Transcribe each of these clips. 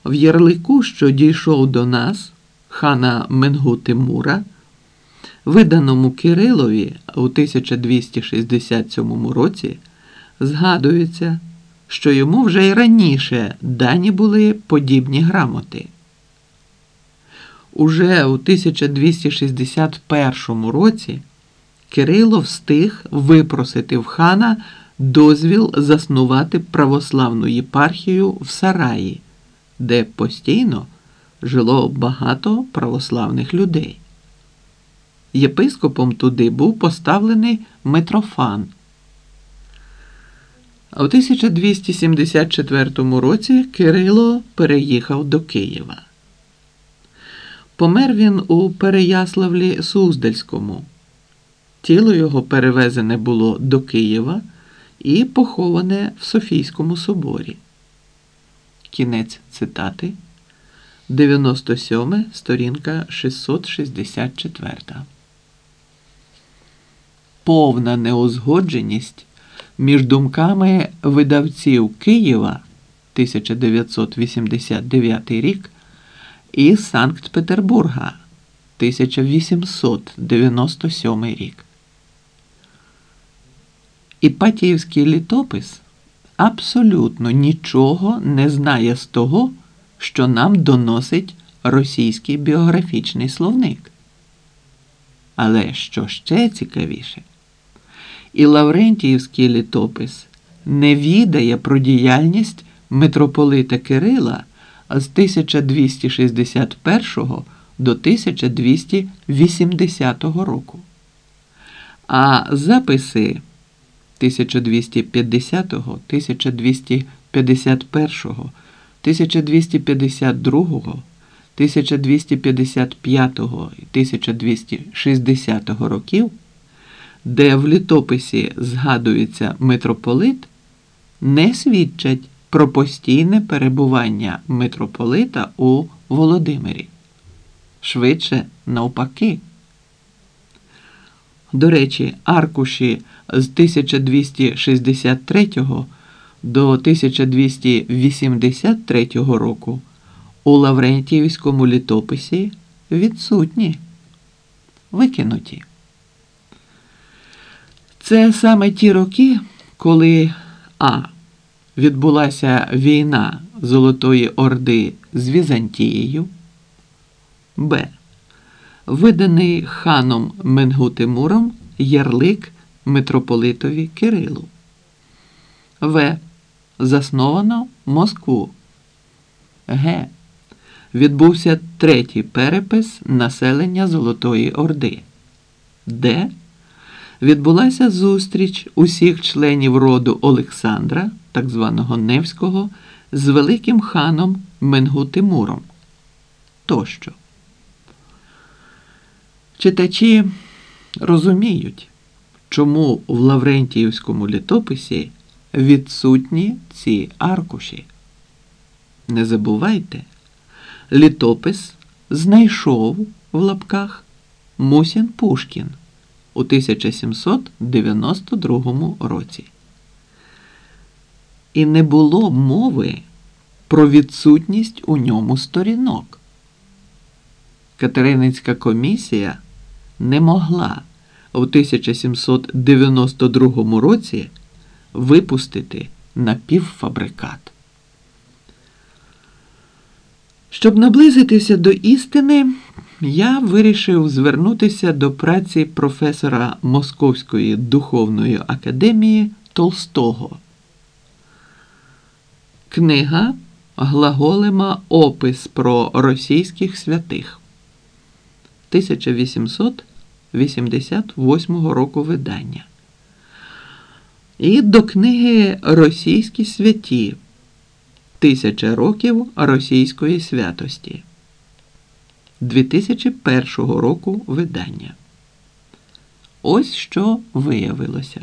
В ярлику, що дійшов до нас, хана Менгу-Тимура, виданому Кирилові у 1267 році, згадується, що йому вже й раніше дані були подібні грамоти. Уже у 1261 році Кирило встиг випросити в хана дозвіл заснувати православну єпархію в Сараї, де постійно жило багато православних людей. Єпископом туди був поставлений Митрофан. А у 1274 році Кирило переїхав до Києва. Помер він у Переяславлі-Суздальському. Тіло його перевезене було до Києва і поховане в Софійському соборі. Кінець цитати. 97, сторінка 664. Повна неузгодженість між думками видавців Києва 1989 рік і Санкт-Петербурга 1897 рік. Іпатіївський літопис абсолютно нічого не знає з того, що нам доносить російський біографічний словник. Але що ще цікавіше, і Лаврентіївський літопис не відає про діяльність митрополита Кирила з 1261 до 1280 року. А записи 1250, 1251, 1252, 1255 і 1260 років, де в літописі згадується митрополит, не свідчать про постійне перебування митрополита у Володимирі. Швидше навпаки. До речі, аркуші з 1263 до 1283 року у Лаврентіївському літописі відсутні, викинуті. Це саме ті роки, коли а. відбулася війна Золотої Орди з Візантією, б. виданий ханом Менгу-Тимуром ярлик митрополитові Кирилу, в. засновано Москву, г. відбувся третій перепис населення Золотої Орди, д. відбулася зустріч усіх членів роду Олександра, так званого Невського, з великим ханом Менгу-Тимуром тощо. Читачі розуміють, чому в Лаврентіївському літописі відсутні ці аркуші. Не забувайте, літопис знайшов в лапках Мусін Пушкін у 1792 році. І не було мови про відсутність у ньому сторінок. Катерининська комісія не могла у 1792 році випустити напівфабрикат. Щоб наблизитися до істини, я вирішив звернутися до праці професора Московської духовної академії Толстого. Книга Глаголема «Опис про російських святих» 1888 року видання. І до книги «Російські святі. 1000 років російської святості» 2001 року видання. Ось що виявилося.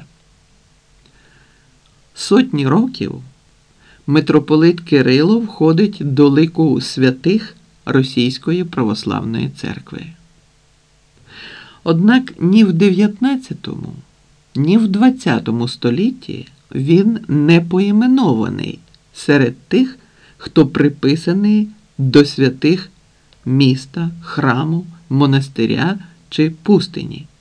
Сотні років митрополит Кирило входить до лику святих Російської православної церкви. Однак ні в 19, ні в 20 столітті він не поіменований серед тих, хто приписаний до святих міста, храму, монастиря чи пустині.